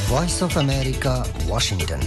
Voice of America, Washington.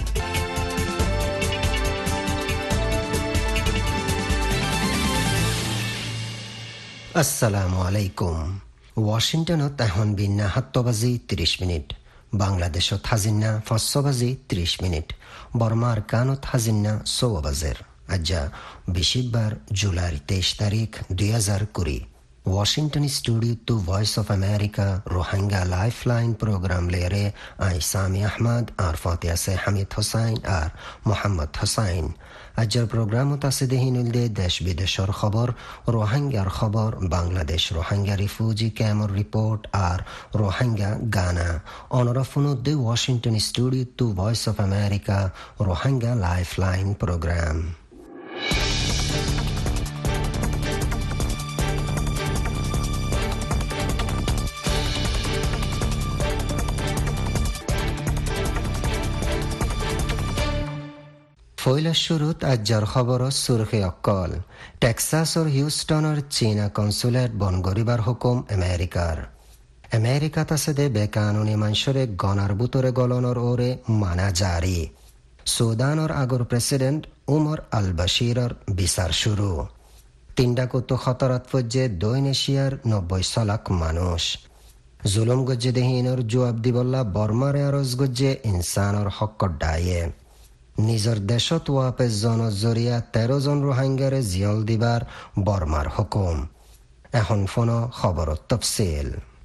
আসসালামু আলাইকুম। ওয়াশিংটনত এখন বিন্না 7 বাজি 30 মিনিট, বাংলাদেশত হাজিন্না 5 বাজি 30 মিনিট, বর্মার কানত হাজিন্না 6 বাজের। আজ্জা বিশিকবার জুলাইর 23 তারিখ 2020। Washington studio to voice of America Rohingya lifeline program লেরে আই সামি আহমদ আর ফতেয়াসে হামিদ হোসাইন আর মোহাম্মদ হোসাইন। আজকের প্রোগ্রামত আছে দেহিনুলদে দেশ বিদেশের খবর, রোহিঙ্গার খবর, বাংলাদেশ রোহিঙ্গা রিফিউজি ক্যাম্পর রিপোর্ট আর রোহিঙ্গা গানা। অনরফুনুদ্দে Washington studio to voice of America Rohingya lifeline program. ফৈলা শুরুত আজ্জার খবর সুরখে অকল। টেক্সাসর হিউস্টনের চীনা কনসুলেট বন গরিবার হুকুম আমেরিকার। আমেরিকাত আছে দে বেকানুনি মানুষরে গণার বুতরে গলনের ওরে মানা জারি। সুদানের আগর প্রেসিডেন্ট উমর আল বাশিরর বিচার শুরু। 3 খতরাত ফজ্জে দক্ষিণ এশিয়ার 90 লাখ মানুষ। জুলুম গজ্জে দেহিনর জবাব দিবল্লা বর্মারে আরজ গজ্জে ইনসানর হক্কর ডায়ে। নিজর দেশত ওয়াপেস জনের জরিয়া 13 জন রোহিঙ্গারে জিয়ল দিবার বর্মার হুকুম। এখন ফোন খবরত তফসিল।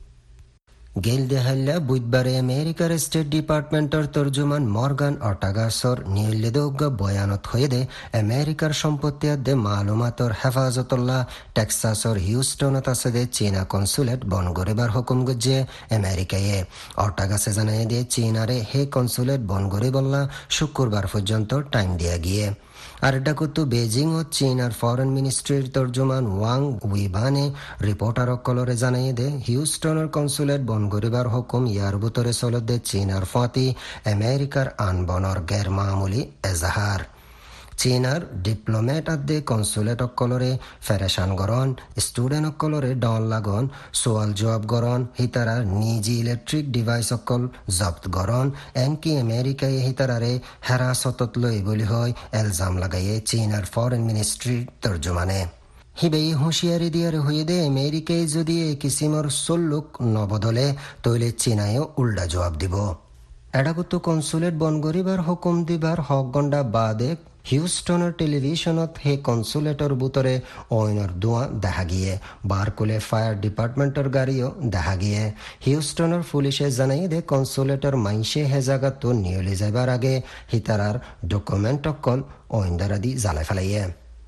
গেল দেহাল্লা বুধবারে আমেরিকার স্টেট ডিপার্টমেন্টের তর্জমান মর্গান অর্টাগাসর নিউল্লেদোগ্য বয়ানত হয়ে দে আমেরিকার সম্পত্তি দে মালুমাতর হেফাজতুল্লাহ টেক্সাসর হিউস্টনত আছে দে চীনা কনসুলেট বন গরিবার হুকুম গজ্জে আমেরিকায়। অর্টাগাসে জানাই দে চীনারে হে কনসুলেট বন গরিবল্লা শুক্রবার পর্যন্ত টাইম দিয়া গিয়ে। আর এটা করতো বেজিং ও চীনার ফরেন মিনিস্ট্রির তর্জমান ওয়াং উইবানে রিপোর্টার কলরে জানাই দে হিউস্টনের কনসুলেট বন গরিবার হুকুম ইয়ার বুতরে চলত দে চীনার ফাঁতি আমেরিকার আনবনর গের মামুলি এজাহার। চীনার ডিপ্লোমেট আদে কনসুলেট অকলরে ফেরেশান গরন, স্টুডেন্ট অকলরে ডন লাগন, সোয়াল জবাব গরন, হিতারার নিজি ইলেকট্রিক ডিভাইস অকল জব্দ গরন, এনকি আমেরিকায় হিতারারে হেরাসতত লই বলি হয় এলজাম লাগাইয়ে চীনার ফরেন মিনিস্ট্রির তর্জমানে। হিবেই হুঁশিয়ারি দিয়ারে হয়ে দে আমেরিকায় যদি এই কিসিমর সল্লুক নবদলে তৈলে চীনায়ও উল্টা জবাব দিব। এডাগুত কনসুলেট বন গরিবার হুকুম দিবার হক গন্ডা বাদে হিউস্টনের টেলিভিশনত হে কনসুলেটর বুতরে অইনর দোয়া দেখা গিয়ে। বারকুলে ফায়ার ডিপার্টমেন্টর গাড়িও দেখা গিয়ে। হিউস্টনের পুলিশে জানাই দে কনসুলেটর মাইসে হে জায়গাত নিয়লে যাবার আগে হিতারার ডকুমেন্ট অকল অইন্দারা দি জ্বালাই ফেলাইয়ে।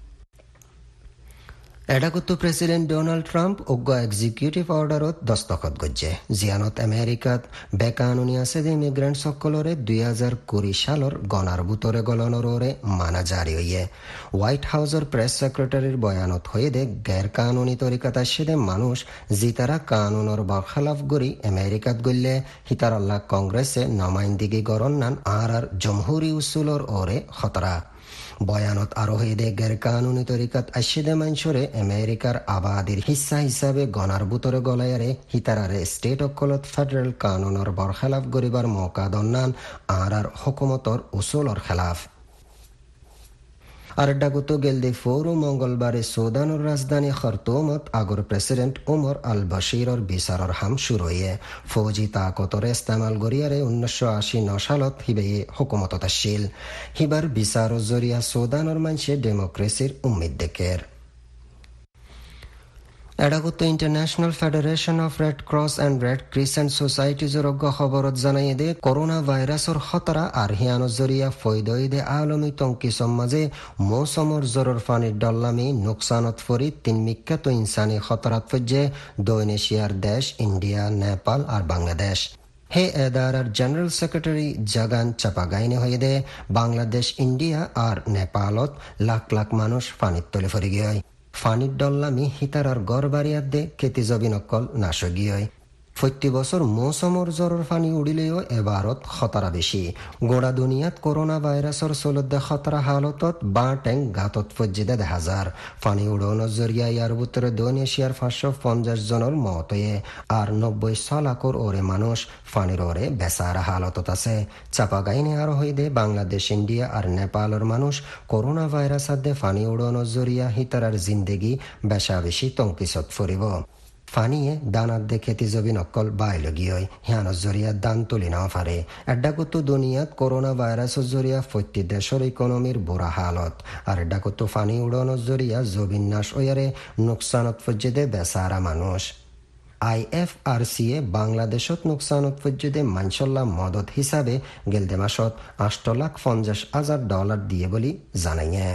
এডাকুত্তু প্রেসিডেন্ট ডোনাল্ড ট্রাম্প অজ্ঞ এক্সিকিউটিভ অর্ডারত দস্তখত গজ্জে। জিয়ানত আমেরিকাত বেকানুনি আছে যে ইমিগ্রেন্ট সকলরে 2020 সালর গণার বুতরে গলনের ওরে মানা জারি হইয়ে। হোয়াইট হাউসের প্রেস সেক্রেটারির বয়ানত হয়ে দে গের কানুনি তরিকাত আসে দে মানুষ জিতারা কানুনের বরখালাফ গড়ি আমেরিকাত গল্লে হিতারাল্লাহ কংগ্রেসে নমাইন্দিগি গরন নান আর জমহুরি উসুলর ওরে খতরা। বয়ানত আরো হয়ে দে গের কানুনি তরিকাত আশিদে মানসরে আমেরিকার আবাদির হিস্সা হিসাবে গনার বুতরে গলায়ারে হিতারারে স্টেট অকলত ফেডারেল কানুনের বরখেলাফ গরিবার মৌকা দন্নান আর হুকুমতর উসুলর খেলাফ। আর ডাকুতো গেলদে ফোরু মঙ্গলবারে সুদানের রাজধানী খার্তুমত আগর প্রেসিডেন্ট উমর আল বাশিরর বিচারর হাম শুরু হয়ে। ফৌজি তাকতরে ইস্তেমাল গরিয়ারে 1989 সালত হিবে হুকুমতত আসিল। হিবার বিচারর জরিয়া সুদানের মানুষে ডেমোক্রেসির উম্মিদ দেখের। এডাগুত্ত international federation of red cross and red crescent সোসাইটিজর খবরত জানাই দে করোনা ভাইরাসর খতরা আর হিয়ানোর জরিয়া ফৈদই দে আলমী তঙ্কি সমাজে মৌসুমর জরর ফানির ডল্লামি নোকসানত ফরি 3 বিখ্যাত ইনসানি খতরাত ফজ্জে দক্ষিণ এশিয়ার দেশ ইন্ডিয়া, নেপাল আর বাংলাদেশ। হে এদারার জেনারেল সেক্রেটারি জাগান চাপাগাইনে হয়ে দে বাংলাদেশ, ইন্ডিয়া আর নেপালত লাখ লাখ মানুষ ফানির তলে ফরি গিয়ে। ফানির ডল্লামি হিতারার গড় বাড়িয়ার দে খেতি জবি নকল নাশগীয়। প্রতি বছর মৌসুমর জ্বরের পানি উড়িলেও এবারত খতরা বেশি গোড়া দুনিয়াত করোনা ভাইরাসের চলতে খতরা হালতত বা ট্যাঙ্ক গাতত ফজ্জিদে দেখা যার পানি উড়ানোর জরিয়া ইয়ার ভিতরে ইন্দোনেশিয়ার 550 জনের মত হয়ে আর 90 লাখর ওরে মানুষ পানির ওরে বেচারা হালতত আছে চাপা গাইনে আরো হইদে বাংলাদেশ ইন্ডিয়া আর নেপালের মানুষ করোনা ভাইরাস হাতে পানি উড়ানোর জরিয়া হিতারার জিন্দেগি বেশা বেশি তঙ্কিছত ফুরিব ফানিয়ে দানাত দেখে তিজবি নকল বাইল গিয়ে হিয়ানোর জরিয়া দান তুলি নাও পারে এড্ডাকুতু দুনিয়াত করোনা ভাইরাসের জরিয়া প্রতি দেশের ইকোনমির বুড়া হালত আর এড্ডাকুতু ফানি উড়ানোর জরিয়া জবিন্যাস ওয়ারে নোকসানত ফজ্জেদে বেচারা মানুষ IFRCয়ে বাংলাদেশত নোকসানত ফজ্জেদে মানসল্লা মদত হিসাবে গেলদে মাসত $8,50,000 দিয়ে বলি জানাইয়ে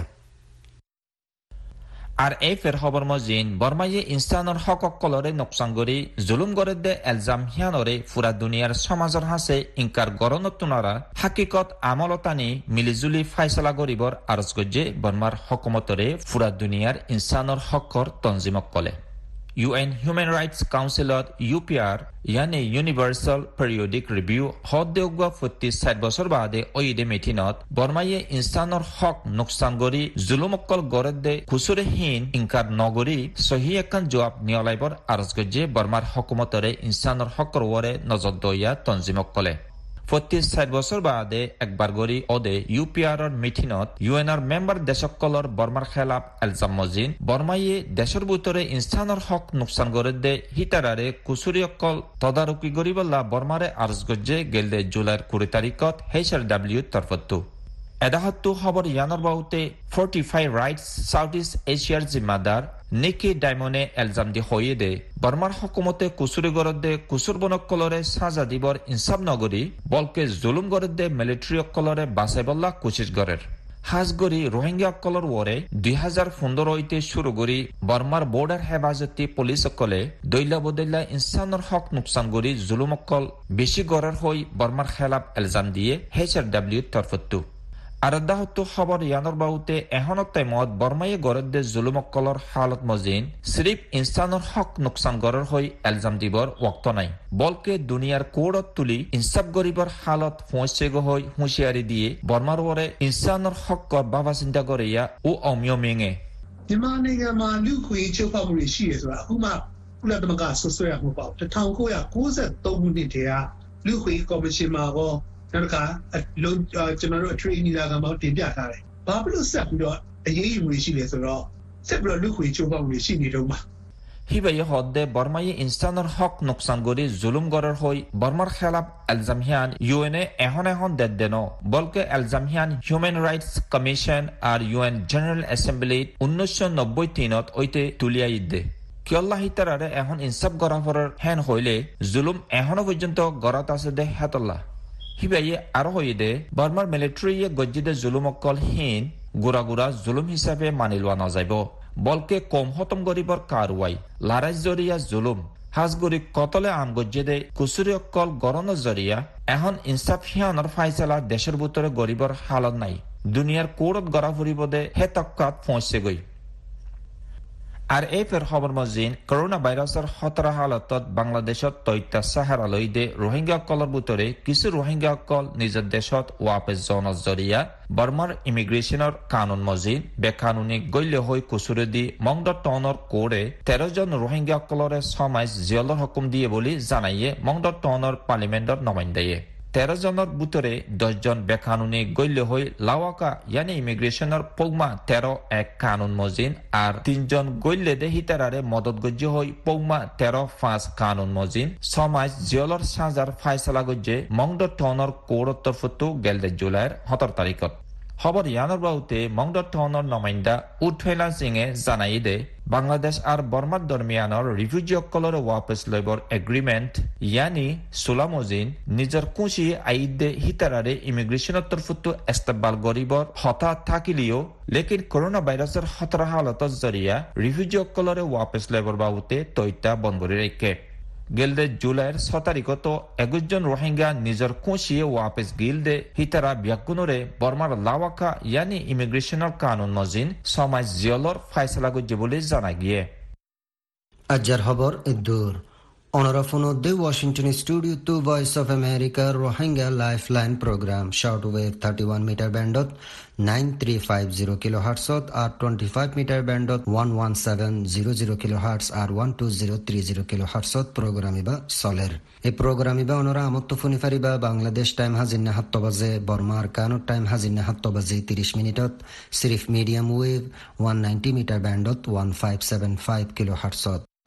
আর এই ফের খবর মজিন বর্মায়ে ইনসানর হক কলরে নোকসান করি জুলুম করে দে এলজাম হিয়ানরে ফুরা দুনিয়ার সমাজর হাসে ইনকার গরনতুনারা হাকিকত আমলতানি মিলিজুলি ফাইসলা গরিবর আরজ গজ্জে বর্মার হকুমতরে ফুরা দুনিয়ার ইনসানর হকর তনজিমক কলে UN Human Rights Councilor UPR यानी Universal Periodic Review हद देउगवा 60 বছর বাদে ওইদে মিটিনত বর্মায়ে ইনসানর হক নুকসান গরি জুলুমকল গরদে কুসুরহীন ইনকার নগরী সহি একান জবাব নিয়লাইবর আরজ গজ্জে বর্মার হকুমতরে ইনসানর হকর ওরে নজর দইয়া তনজিমক কলে 60 বছর বাদে একবার গরি ওদে ইউপিআর মিটিনত ইউএনআর মেম্বার দেশকলর বর্মার খেলাফ এলজাম মজিন বর্মায়ে দেশের ভিতরে ইনসানর হক নুকসান করে দে হিতারারে কুসুরিয়কল তদারকি গরিবল্লা বর্মারে আরজ গজ্জে গেলদে জুলাইয়ের 20 তারিখত HRW তরফত্তু এদাহত্তু খবর ইয়ানর বাহুতে 45 রাইটস সাউথ ইস্ট এশিয়ার জিম্মাদার নিকি ডায়মনে এলজাম দি হয়ে দে বর্মার হকুমতে কুসুরি গরদে কুসুর বনকলরে সাজা দিবর ইনসাফ নগরী বলকে জুলুম গরদে মিলিটারি অকলরে বাসাইবল্লা কোশিশ গরের হাজগরি রোহিঙ্গা অকলর ওরে 2015 হইতে শুরু করি বর্মার বর্ডার হেফাজতি পুলিশ অকলে দৈলা বদৈলা ইনসানর হক নুকসান গরি জুলুম অকল বেশি গড়ার হই বর্মার খেলাফ এলজাম দিয়ে HRW তরফত্তু আরদাহত্তু খবর ইয়ানর বাহুতে এহনতাই মত বর্মায়ে গরদে জুলুমকলর হালত মজিন সিরিফ ইনসানর হক নুকসান গরর হই এলজাম দিবর ওয়াক্ত নাই বলকে দুনিয়ার কোড়ত তুলি ইনসাফ গরিবর হালত পৌঁছে গো হই হুঁশিয়ারি দিয়ে বর্মার ওরে ইনসানর হক কর বাবা চিন্তা করিয়া ও অমিয় মেঙে দিমানিগা মা লুকুই চোপামুরি শিয়ে সরা হুমা কুলাদমকা সসয়া হুপাও 1993ခုနှစ်တည်းကလူခွေကော်မရှင်မှာတော့နောက်တစ်ခါကျွန်တော်တို့အထရီနီလာကမှတင်ပြထားတယ်။ဘာဖြစ်လို့ဆက်ပြီးတော့အရေးယူမှုရှိလဲဆိုတော့ဆက်ပြီးတော့လူခွေချိုးဖောက်မှုရှိနေတော့မှာ হিবাই হদ্দে বর্মায়ে ইনসানর হক নুকসান গরি জুলুম গরর হই বর্মার খেলাফ এলজামহিয়ান ইউএনএ এখন দেন বলকে এলজামহিয়ান হিউম্যান রাইটস কমিশন আর ইউএন জেনারেল অ্যাসেম্বলি 1993 ওইতে তুলিয়াই দে কিয়ল্লা হিতারারে এখন ইনসাফ গরাফরের হ্যান হইলে জুলুম এখনো পর্যন্ত গরাত আছে দে হেতল্লা হিবাইয়ে আরো হয়ে দে বর্মার মিলিটারিয়ে গজ্জিদে জুলুমকল হীন গুড়া জুলুম হিসাবে মানি লোৱা নযাইব বলকে কম হতম গরিবর কারওয়াই লারাইজ জরিয়া জুলুম হাজগুড়ি কতলে আম গজ্জিদে কুসুরি অকল গরণ জরিয়া এখন ইনসাফ হিয়ানর ফাইসালা দেশের ভিতরে গরিবর হালত নাই দুনিয়ার কোড়ত গড়া ফুরিব দে হে তক্কাত পৌঁছে গই আর এই ফের খবর মজিন করোনা ভাইরাসের খতরা হালতত বাংলাদেশত তৈতা সাহারা লই দে রোহিঙ্গা কলর ভিতরে কিছু রোহিঙ্গা কল নিজের দেশত ওয়াপেস জনজ জরিয়া বর্মার ইমিগ্রেশনের কানুন মজিন বেকানুনি গল্য হই কুসুরে দি মংডর টনর কোড়ে 13 জন রোহিঙ্গা কলরে সমাজ জিয়লর হুকুম দিয়ে বলি জানাইয়ে মংডর টনর পার্লিমেন্টর নমাইন্দায়ে 13 জনের ভিতরে 10 জন বেকানুনি গল্য হই লাওয়াকা ইয়ানি ইমিগ্রেশনের পৌমা 13 এক কানুন মজিন আর 3 জন গল্যে দে হিতারারে মদত গজ্য হই পৌমা 13 কানুন মজিন সমাজ জিয়লর সাজার ফাইসলা গজ্জে মংডর টনর কোড়ত্তর ফুটু গেলদে জুলাইয়ের 17 তারিখত খবর ইয়ানর বাউতে মংডর টনর নমাইন্দা উঠফেলা সিংয়ে জানাই দে বাংলাদেশ আর বর্মার দরমিয়ানর রিফিউজি অকলর ওয়াপস লইবর এগ্রিমেন্ট ইয়ানি সুলামজিন নিজের কুশি আইদে হিতারারে ইমিগ্রেশনের তরফুত ইস্তেকবাল গরিবর হঠাৎ থাকিলিও লেকিন করোনা ভাইরাসের খতরা হালত জরিয়া রিফিউজি অকলর ওয়াপস লইবর বাউতে তৈতা বন্ধ করে রেখে গেলদে জুলাইয়ের 6 তারিখত 21 জন রোহিঙ্গা নিজের কুশিয়ে ওয়াপস গিলদে হিতারা ব্যাকুনরে বর্মার লাওয়াকা ইয়ানি ইমিগ্রেশনের কানুন মজিন সমাজ জিয়লর ফাইসলা গজ্জে বলে জানা গিয়ে আজার খবর দূর Honorable the Washington Studio to Voice of America Rohingya Lifeline Program shortwave 31 meter bandot 9350 kHz or 25 meter bandot 11700 kHz or 12030 kHz program iba solar. এই program iba onora amotto funi fariba Bangladesh time hazinna 7 baje Burma Kano time hazinna 7 baje 30 minutot sirif medium wave 190 meter bandot 1575 kHz.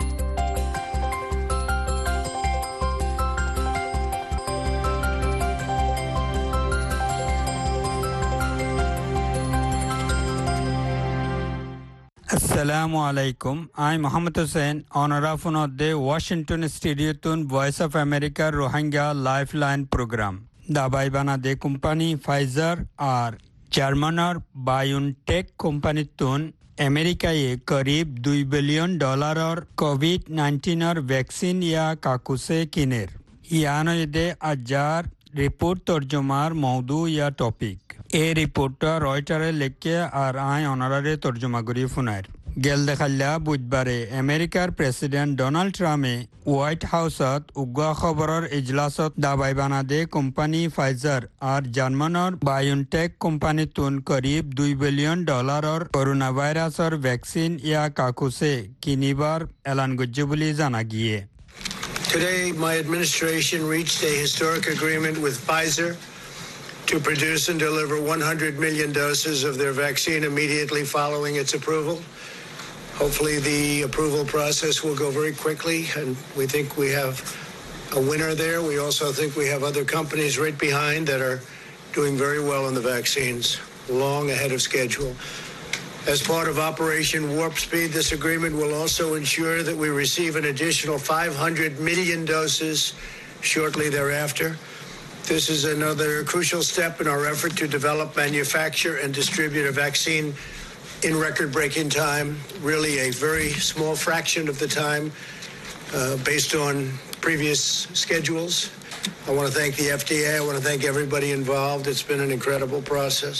Assalamu alaikum. I'm Muhammad Hussain, honorable of the Washington Studio Tun Voice of America Rohingya Lifeline Program. Dabai bana de company Pfizer और German और biotech company तुन America ये करीब $2 billion और कोविड-19 और vaccine या काकुसे किनेर यानो ये अजार रिपोर्ट तर्जुमार मौदू या टॉपिक ए रिपोर्ट रॉयटरे लेके और आय ऑनररे तर्जुमा गुरी फुनार गेल देखल्ला बुधबारे अमेरिकार प्रेसिडेंट डोनाल्ड ट्रम्पे व्हाइट हाउसत उग्गा खबरर इजलासत दाबाई बाना दे कंपनी फाइजर और जर्मन और बायोटेक कंपनी तुन करीब $2 बिलियन और कोरोना वायरस और वैक्सीन या काकुसे किनिबार ऐलान गुज्जुबुली जाना गिये. Today, my administration reached a historic agreement with Pfizer to produce and deliver 100 million doses of their vaccine immediately following its approval. Hopefully, the approval process will go very quickly, and we think we have a winner there. We also think we have other companies right behind that are doing very well on the vaccines, long ahead of schedule. As part of Operation Warp Speed, this agreement will also ensure that we receive an additional 500 million doses shortly thereafter. This is another crucial step in our effort to develop, manufacture, and distribute a vaccine in record-breaking time, really a very small fraction of the time based on previous schedules. I want to thank the FDA. I want to thank everybody involved. It's been an incredible process.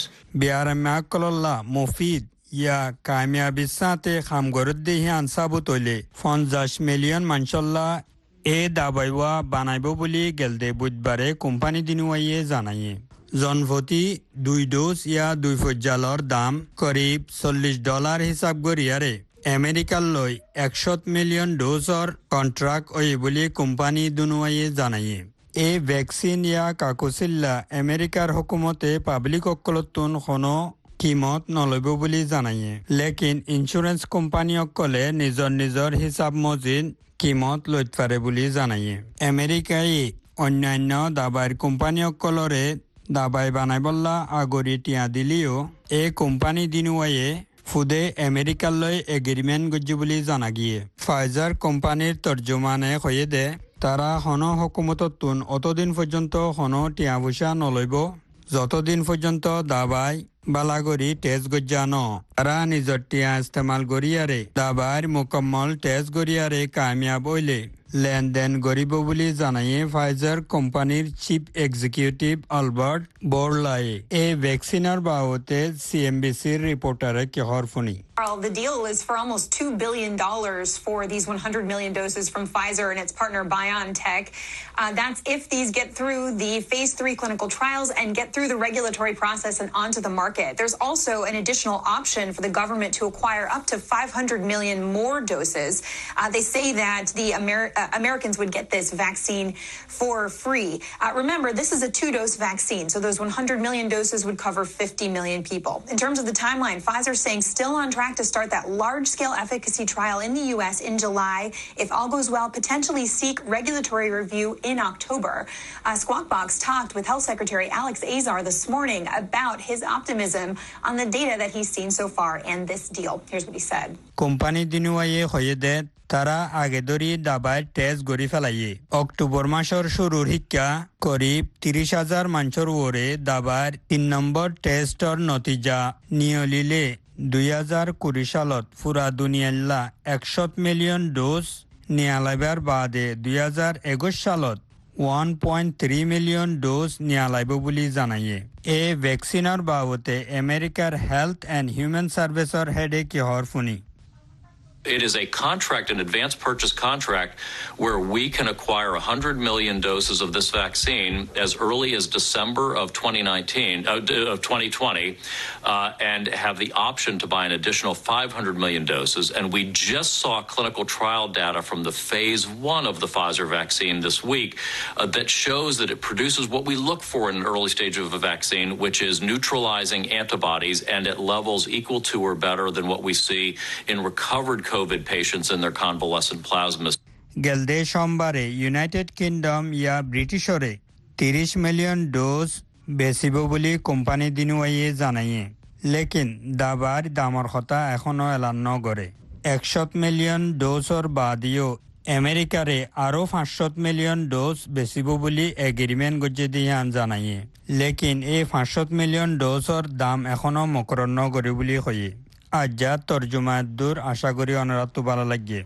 या कामयाबी साथे खामगोरद्दी साबुतोले 50 million मानशल्ला ए दाबाइवा बानाइबो बोली गेलदे बुधबारे company दिनुवाइये जानाइये जनभोती 2 dose या 2 फुजालर दाम करीब $40 हिसाब गरियारे America लय 100 million dozer contract ओये बोली कोम्पानी दिनुवाइये जानाइये ए वैक्सीन या काकुसिल्ला अमेरिकार हुकुमते पब्लिक ओक्कलतुन खनो कीमत नलबो बोली जानाइये लेकिन इंश्योरेंस कंपनी अक्कले निजर हिसाब मजिद कीमत लैत पारे बोली जानाइये अमेरिकाय अन्यान्य दाबार कंपनी अक्कलरे दाबाय बानाइबल्ला आगरि टिया दिलियो ए कंपनी दिनुवाये ফুদে আমেরিকালৈ এগ্রিমেন্ট গজ্জু বুলি জানা গিয়ে ফাইজার কোম্পানির তর্জমানে কয়ে দে তারা হন হুকুমততুন অতদিন পর্যন্ত হন টিয়াবুসা নলইব যতদিন পর্যন্ত দাবাই বালাগরি টেস্ট গজ্জানো তারা নিজর টিয়া ইস্তেমাল গরিয়ারে দাবার মুকম্মল টেস্ট গরিয়ারে কামিয়াব হইলে লেনদেন গরিব বুলি জানাইয়ে ফাইজার কোম্পানির চিফ এক্সিকিউটিভ আলবার্ট বোরলাই এ ভ্যাকসিনার বাবতে সিএমবিসির রিপোর্টারে কিহর ফুনি The deal is for almost $2 billion for these 100 million doses from Pfizer and its partner BioNTech. That's if these get through the phase 3 clinical trials and get through the regulatory process and onto the market. There's also an additional option for the government to acquire up to 500 million more doses. They say that the Americans would get this vaccine for free. Remember, this is a 2-dose vaccine, so those 100 million doses would cover 50 million people. In terms of the timeline, Pfizer's saying still on track to start that large-scale efficacy trial in the U.S. in July. If all goes well, potentially seek regulatory review in October. Squawk Box talked with Health Secretary Alex Azar this morning about his optimism on the data that he's seen so far and this deal. Here's what he said. Company dinuaye hoyede তারা আগে ধরি দাবায় test গড়ি ফেলাইয়ে October মাসের শুরুর হিক্কা করিব 30,000 মানুষের ওরে দাবার 3 নম্বর টেস্টর নতিজা নিয়লিলে 2020 সালত পুরা দুনিয়াল্লা 100 মিলিয়ন ডোজ নিয়ালাইবার বাদে 2021 সালত 1.3 মিলিয়ন ডোজ নিয়ালাইব বুলি জানাইয়ে এ ভ্যাকসিনার বাবতে আমেরিকার হেলথ এন্ড হিউম্যান সার্ভিসর হেডে কিহর ফুনি It is a contract, an advance purchase contract, where we can acquire 100 million doses of this vaccine as early as December of 2020, and have the option to buy an additional 500 million doses. And we just saw clinical trial data from the phase 1 of the Pfizer vaccine this week that shows that it produces what we look for in an early stage of a vaccine, which is neutralizing antibodies and at levels equal to or better than what we see in recovered COVID patients in their convalescent plasma. গেলদে সোমবারে United Kingdom ইয়া ব্রিটিশরে 30 million dose বেচিব বুলি company দিনুৱাইয়ে জানায়ে লেকিন দাবাৰ দামৰ কথা এখনো এলান নকৰে 100 মিলিয়ন ডোজৰ বাদিও আমেৰিকাৰে আৰু 500 মিলিয়ন ডোজ বেচিব বুলি এগ্ৰিমেণ্ট গজ্জে দিয়ান জানায়ে লেকিন এই 500 মিলিয়ন ডোজৰ দাম এখনো মকৰণ নকৰে বুলি কয়ে আজ্জা তৰ্জমা দূৰ আশা কৰি অনৰাতটো ভালো লাগে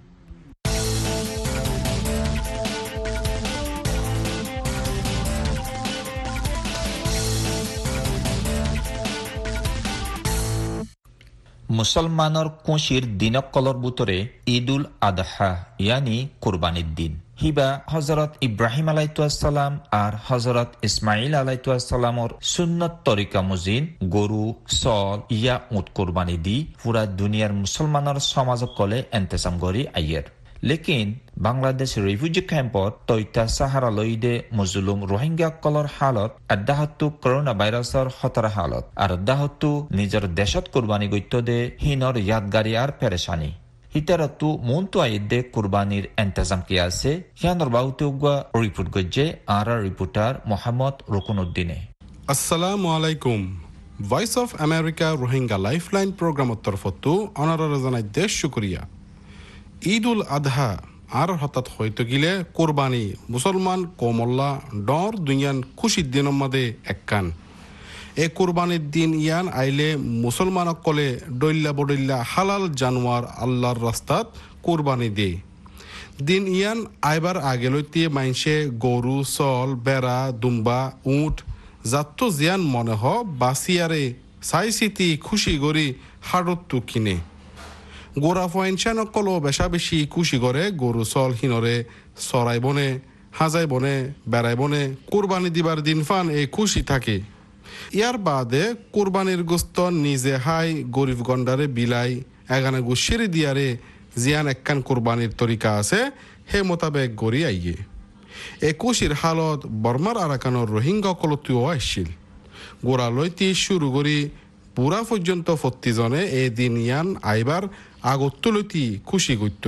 মুসলমানৰ কুশিৰ দিনকলৰ বুটৰে ঈদুল আদহা ইয়ানি কুরবানিৰ দিন হিবা হযরত ইব্রাহিম আলাইহিস সালাম আর হযরত ইসমাইল আলাইহিস সালামর সুন্নত তরিকা মুজিন গরু সল ইয়া উট কুরবানি দি পুরা দুনিয়ার মুসলমানৰ সমাজকলে ইন্তজাম কৰি আইয়ের লেকিন বাংলাদেশ রিফিউজি ক্যাম্পত তৈতা সাহারা লইদে মুজলুম রোহিঙ্গা কলর হালত আদাহতু করোনা ভাইরাসর খতরা হালত আর আদাহতু নিজের দেশত কুরবানি গইত দে হিনর ইয়াদগারি আর পেরেশানি হিতারতু মন্তু আইদে কুরবানির ইন্তজাম কি আছে হিয়ানর বাউতুগা রিপোর্ট গজ্জে আর রিপোর্টার মোহাম্মদ রুকনউদ্দিনে আসসালামু আলাইকুম voice of America Rohingya lifeline programme তরফতু অনারার জানাই দেশ শুকরিয়া ঈদুল আদহা আর হঠাৎ হয়তো গিলে কোরবানি মুসলমান কোমল্লা ডর দুনিয়ান খুশির দিনের মধ্যে একখান এ কোরবানির দিন ইয়ান আইলে মুসলমান কলে ডইল্লা বডইল্লা হালাল জানোয়ার আল্লাহর রাস্তাত কোরবানি দে দিন ইয়ান আইবার আগে লইতে মাইনসে গরু সল বেড়া দুম্বা উট যাত্তো জিয়ান মনে হ বাসিয়ারে চাই চিতি খুশি করি হাড়তো কিনে গোড়া ফয়েনশান কলো বেশা বেশি খুশি করে গরু সল হিনরে চড়াই বনে হাজাই বনে বেড়াই বনে কোরবানি দিবার দিন ফান এই খুশি থাকে ইয়ার বাদে কোরবানির গোস্ত নিজে হাই গরিব গন্ডারে বিলাই এখানে গুসিরি দিয়ারে জিয়ান একখান কোরবানির তরিকা আছে হে মোতাবেক গড়ি আইয়ে এ খুশির হালত বর্মার আরাকানোর রোহিঙ্গা কলতুও আসছিল গোড়া লইতি শুরু করি পুরা পর্যন্ত 40 জনে এই দিন ইয়ান আইবার আগতলতি খুশি করত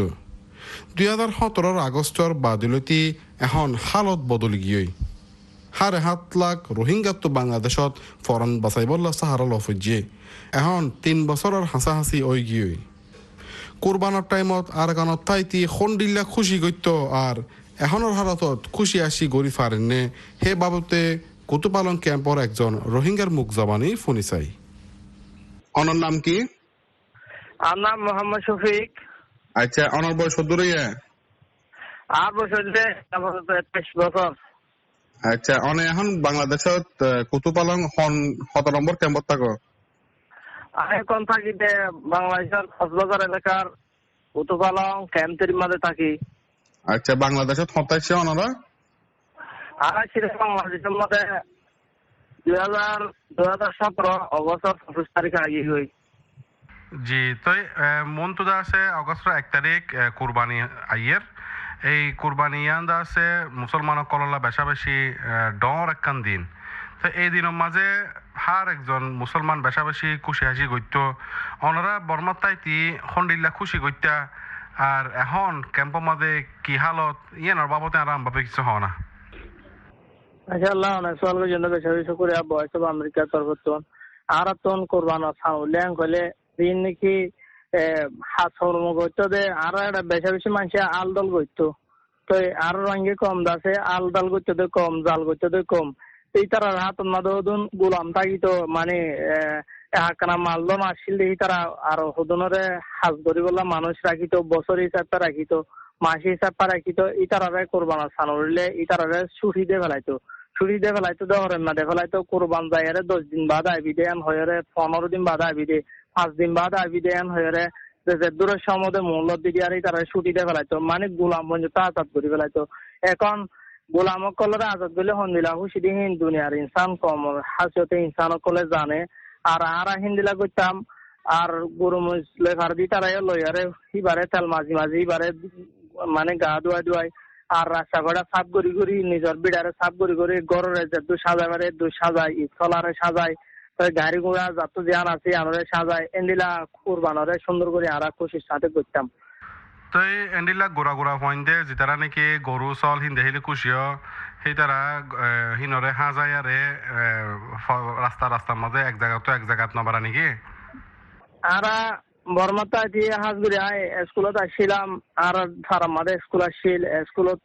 2017 আগস্টর বাদলতি এখন হালত বদলি গিয়ে হারে 7 লাখ রোহিঙ্গা তো বাংলাদেশত ফরন বাঁচাইবল্লা সাহারা লফজে এখন 3 বছরের হাসাহাসি ওই গিয়ে কোরবানোর টাইমত আর গানত তাইতি খন্ডিল্লা খুশি করত আর এখনের হালতত খুশি আসি গড়ি ফারেননে হে বাবতে কুতুপালং ক্যাম্পর একজন রোহিঙ্গার মুখ জবানি ফোনি চাই অনর নাম কি আমার নাম মোহাম্মদ শফিক আচ্ছা অনর বয়স কত রইয়া আর বছর 23 বছর আচ্ছা অনে এখন বাংলাদেশত কুতুপালং হন কত নম্বর ক্যাম্পত থাকো আমি এখন থাকি বাংলাদেশের কক্সবাজার এলাকার কুতুপালং ক্যাম্পের মধ্যে থাকি আচ্ছা বাংলাদেশত হতাইছে অনরা আর ছিল বাংলাদেশের মধ্যে 2017 অগস্ট 25 তারিখে আগে হই জি তো মন্তুদা আছে অগস্ট 1 তারিখ কুরবানি আইয়ের এই কুরবানি ইয়ান্দা আছে মুসলমান কললা বেশা বেশি ডর একখান দিন তো এই দিনের মাঝে হার একজন মুসলমান বেশা বেশি খুশি হাসি গইত অনরা বর্মার তাইতি খন্ডিল্লা খুশি গইতা আর এখন ক্যাম্পের মাঝে কি হালত ইয়ানোর বাবদে আরাম ভাবে কিছু হয় না মাশাআল্লাহ অনেক সওয়ালের জন্য বেশি বেশি করে ভয়েস অফ আমেরিকা তরফতন আর তন কুরবান সাউলেন কইলে দিন নাকি হাসর মগত দে আর একটা বেশি বেশি মানুষ আলদল গইতো তো আর রঙে কম দাসে আলদল গইতো দে কম জাল গইতো দে কম এই তারা হাত মাদুন গোলাম থাকিতো মানে একখানা মালদন আসছিল এই তারা আর হদনরে হাজ করিবলা মানুষ রাখিতো বছর হিসাবে রাখিতো মাস হিসাবে রাখিতো এই তারারে কোরবান সানলে এই তারারে ছুটি দিয়ে ফেলাইতো দহরের না দে ফেলাইতো কোরবান যাইরে 10 দিন বাদ আইবি দেন হয়রে 15 দিন বাদ আইবি দে 5 দিন বাদ আইবি দেন হয়রে যে দূরের সম্বন্ধে মূল্য দিয়ে আর তারা ছুটিতে ফেলাইতো মানে গোলাম পর্যন্ত আজাদ করে ফেলাইতো এখন গোলাম কলরে আজাদ বলে হন্দিলা হুসিদি হিন দুনিয়ার ইনসান কম হাসিয়তে ইনসান কলে জানে আর হিন্দিলা করতাম আর গরু লেখার দি তারা লইয়ারে হিবারে তেল মাঝি মাঝি হিবারে মানে গা ধুয়াই আর রাস্তা ঘাটা সাফ করি নিজের বিড়ারে সাফ করি গরের দু সাজাবারে দু সাজাই ইফলারে সাজাই গাড়ি ঘোড়া যত জ্ঞান আছে আমরা সাজাই এন্ডিলা কুরবানরে সুন্দর করে আর খুশির সাথে করতাম তো এন্ডিলা গোড়া পয়েন্টে যেতারা নাকি গরু চল হিন্দে হিলে খুশিও সেই তারা হিনরে হাজাই আরে রাস্তার মাঝে এক জায়গাত নবারা নাকি আরা বর্মাতা দিয়ে হাজগুড়ি স্কুলত আসছিলাম আর তার মাঝে স্কুল আসছিল স্কুলত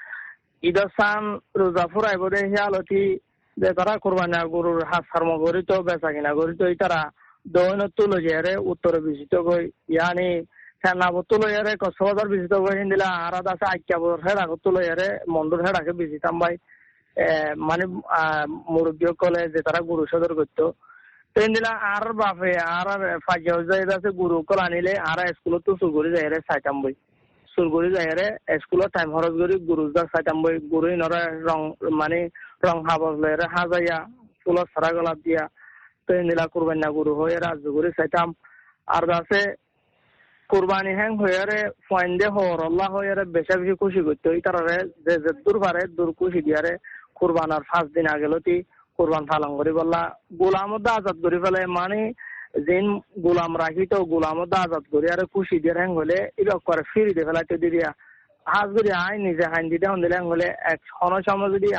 ঈদসান রোজা ফুরাইব দে হিয়ালতি যে তারা কোরবানি গরুর হাত সারম গরিত বেচা কিনা গরিত তারা দৈন তুলো জেরে উত্তরে বিজিত গই ইয়ানি সেনাব তুলো এরে কক্সবাজার বিজিত গই হিন্দিলা আরাদ আছে আইক্যাবর হেডাকে তুলো এরে মন্ডুর হেডাকে বিজিতাম ভাই মানে মুরব্বী কলে যে তারা গরু সদর করতো তেন্দিলা আর বাপে আর ফাইজা আছে গুরু কল আনিলে আর স্কুলত তো সুরগুড়ি যাই রে সাইতাম বই সুরগুড়ি যাই রে স্কুলত টাইম খরচ করি গুরু যা সাইতাম বই গুরু নরে রং মানে রং হাবজ রে হাজাইয়া ফুলত সারা গলাপ দিয়া তেন্দিলা কুরবানি গুরু হয়ে রাজগুড়ি সাইতাম আর আছে কুরবানি হ্যাং হয়ে রে ফয়েন্দে হর আল্লাহ হয়ে রে বেশি খুশি করতে ওই তারারে যে দূর পারে দূর খুশি দিয়ারে কুরবানার 5 দিন আগেলতি কুরবান পালন করি বললা গোলামত আজাদ করে ফেলে মানে যেন গোলাম রাখি তো গোলামত আজাদ করি আর খুশি দিয়ে হ্যাং হলে ইরক করে ফিরি দিয়ে ফেলাইতে দিয়া হাজ করি নিজে হাইন দিতে হলে হ্যাং হলে এক সময় যদি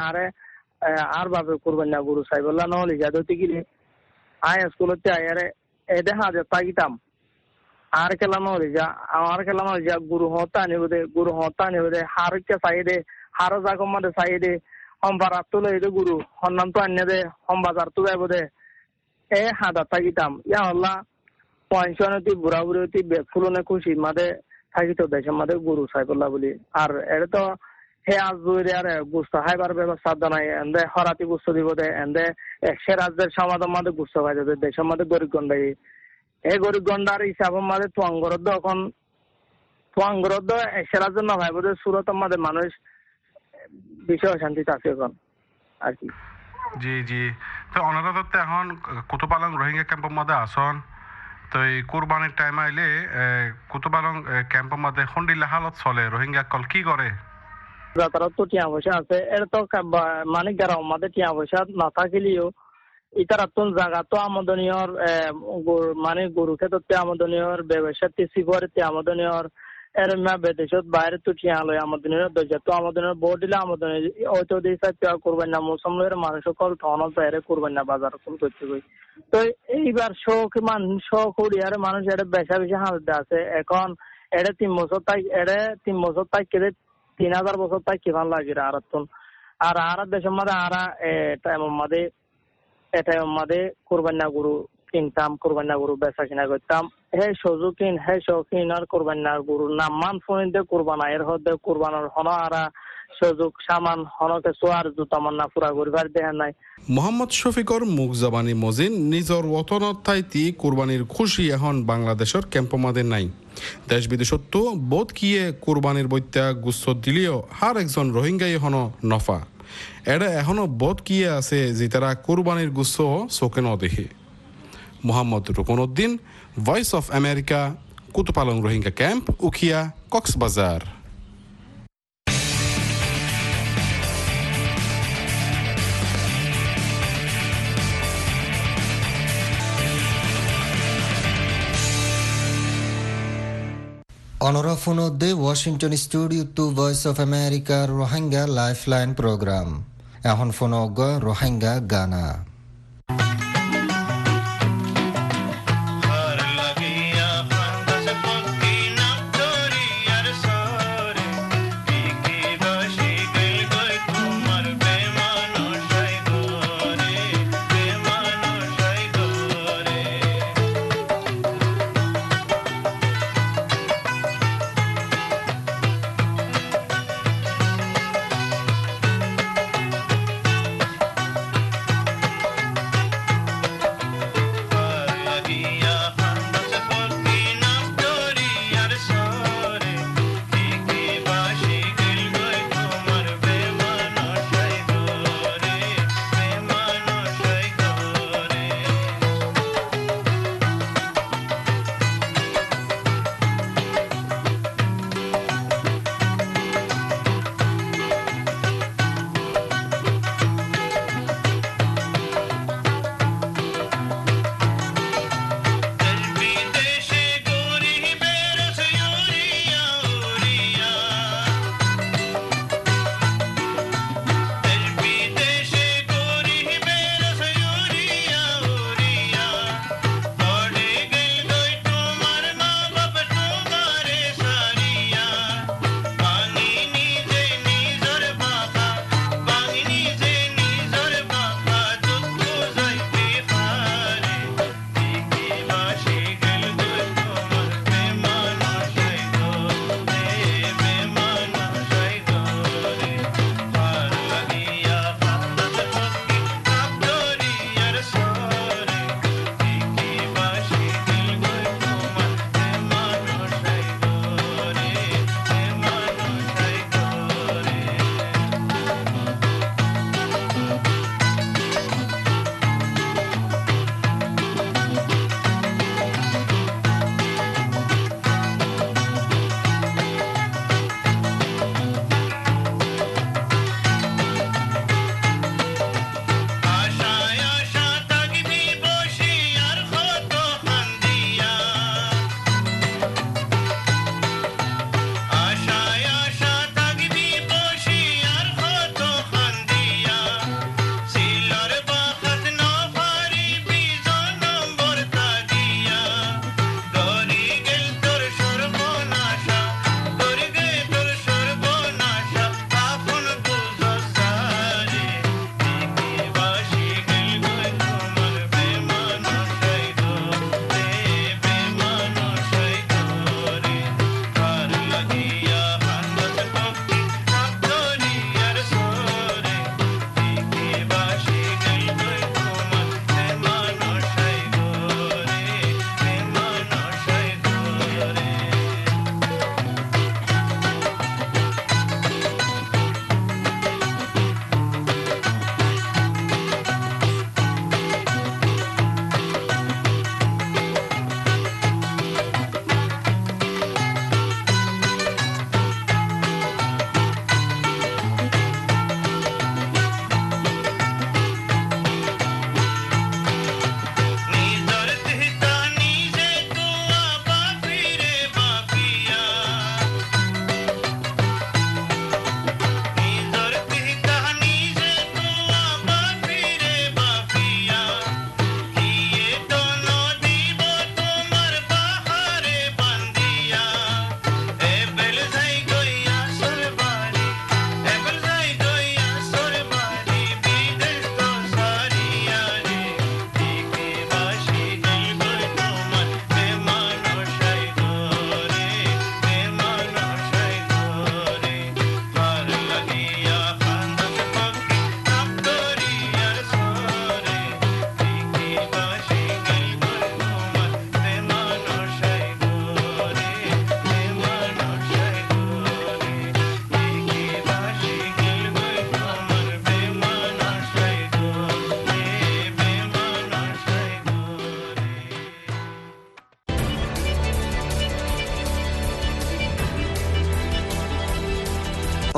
আর ভাবে কুরবান না গুরু সাহেব বললা নহলে যাদতি গিলে স্কুলতে আয়ারে এদে হাজার তাগিতাম আর খেলা নহলে যা গুরু হতা নিবে হারকে চাই দে হারো জাগম মাদে চাই দে সম্বারাত তুলে দে গুরু সন্নাম তো আনিয়ে দে সম্বাজার তো যাইব দে হাদা থাকিতাম ইয়া হল্লা পয়সনতি বুড়া বুড়ি ফুলনে খুশি মাদে থাকিত দেশের মাদে গুরু সাইবল্লা বলি আর এটা তো হে আজ জুড়ে আর গুস্ত খাইবার ব্যবস্থা জানাই এন্দে হরাতি গুস্ত দিব দে এন্দে একশে রাজ্যের সমাজের মাদে গুস্ত খাই দে দেশের মাদে গরিব গন্ডাই এই গরিব গন্ডার হিসাবের মাদে তোয়াঙ্গরদ এখন তোয়াঙ্গরদ একশে রাজ্যের না ভাইব দে সুরতের মাদে মানুষ বিষয় শান্তি আছে এখন আর কি জি তো ওনারা তো এখন কুতুপালং রোহিঙ্গা ক্যাম্পের মধ্যে আসন তো এই কুরবানির টাইম আইলে কুতুপালং ক্যাম্পের মধ্যে হন্ডিলা হালত চলে রোহিঙ্গা কল কি করে যাতারা তো টিয়া পয়সা আছে এর তো মানে গ্রাম মধ্যে টিয়া পয়সা না থাকিলেও ইতারা তো জায়গা তো আমদনীয় মানে গরু ক্ষেত্রে আমদনীয় ব্যবসা তিসি করে আমদনীয় এর মা বিদেশত বাইরে তো টিয়া লয় আমদনীয় দরজা তো আমদনীয় বোর্ড দিলে আমদনীয় ওইতো দিশা টিয়া করবেন না মুসলমানের মানুষ সকল থন বাইরে করবেন না বাজার কোন করতে গই তো এইবার শখ উড়িয়ার মানুষ এটা বেশি হালতে আছে এখন এটা 3 বছর তাই কেটে 3000 বছর তাই কিমান লাগে আর দেশের মধ্যে টাইমের মধ্যে কোরবানি গরু কিনতাম কোরবানি গরু বেচা কিনা করতাম হে সজুকিন হে শৌখিন আর কোরবানি গরু নামান ফোনিতে কোরবান এর হতে কোরবানোর হন আর সুযোগ সামান হনকে সোয়ার জুতামান না পুরা করিবার দেহা নাই মোহাম্মদ শফিকর মুখ জবানি মজিন নিজর ওতনত ঠাইতি কোরবানির খুশি এখন বাংলাদেশের ক্যাম্পমাদের নাই দেশ বিদেশত বোধ কিয়ে কোরবানির বৈত্যা গুচ্ছ দিলেও হার একজন রোহিঙ্গাই হন নফা এটা এখনো বোধ কিয়ে আছে যে তারা কোরবানির গুচ্ছ চোখে নদেখে Mohammad Rukanuddin voice of America Kutupalong Rohingya camp Ukhia Cox's Bazar অনরাফুনদ্দে Washington studio to voice of America Rohingya lifeline programme এখন ফোন রোহিঙ্গা গানা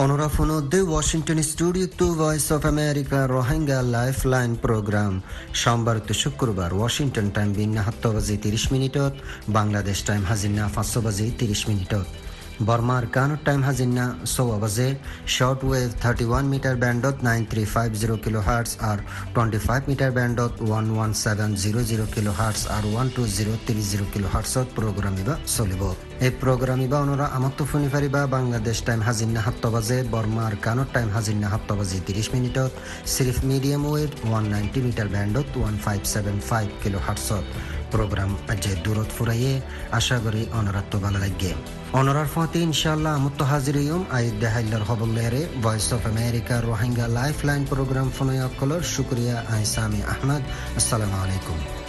অনরা ফোনদে Washington studio to voice of America Rohingya lifeline programme সোমবার তো শুক্রবার ওয়াশিংটন টাইম বিন্না 7 বাজে 30 মিনিটত বাংলাদেশ টাইম হাজিনা 5 বাজে 30 মিনিটত বর্মার কানুর টাইম হাজিনা 6 বাজে শর্ট ওয়েভ 31 মিটার ব্যান্ডত 9350 কিলোহার্টজ আর 25 মিটার ব্যান্ডত 11700 কিলোহার্টজ আর 12030 কিলোহার্টজত প্রোগ্রাম ইবা চলিব এই প্রোগ্রাম ইবা অনরা আমাক তো শুনি পারিবা বাংলাদেশ টাইম হাজিনা 7 বাজে বর্মার কানুর টাইম হাজিনা 7 বাজে 30 মিনিটত সিরিফ মিডিয়াম ওয়েভ 190 মিটার ব্যান্ডত 1575 কিলোহার্টজত প্রোগ্রাম আজে দূরত ফুরাইয়ে আশা করি অনরাত্ম ভালো লাগে অনরার ফতে ইনশাআল্লাহ আমত হাজিরিয়ম আইদ দেহাইলার খবরলেরে voice of America Rohingya lifeline programme ফোনয়কলর শুকরিয়া আইসামি আহমদ আসসালামু আলাইকুম